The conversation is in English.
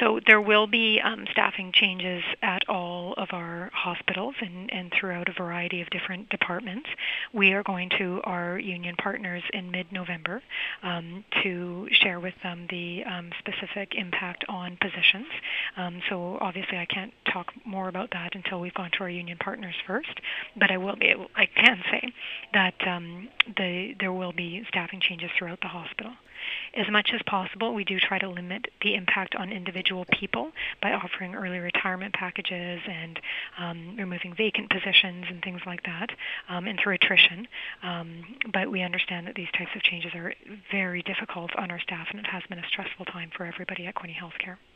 So there will be staffing changes at all of our hospitals and throughout a variety of different departments. We are going to our union partners in mid-November to share with them the specific impact on positions. So obviously I can't talk more about that until we've gone to our union partners first, but I can say that there will be staffing changes throughout the hospital. As much as possible, we do try to limit the impact on individual people by offering early retirement packages and removing vacant positions and things like that, and through attrition. But we understand that these types of changes are very difficult on our staff, and it has been a stressful time for everybody at Quinte Healthcare.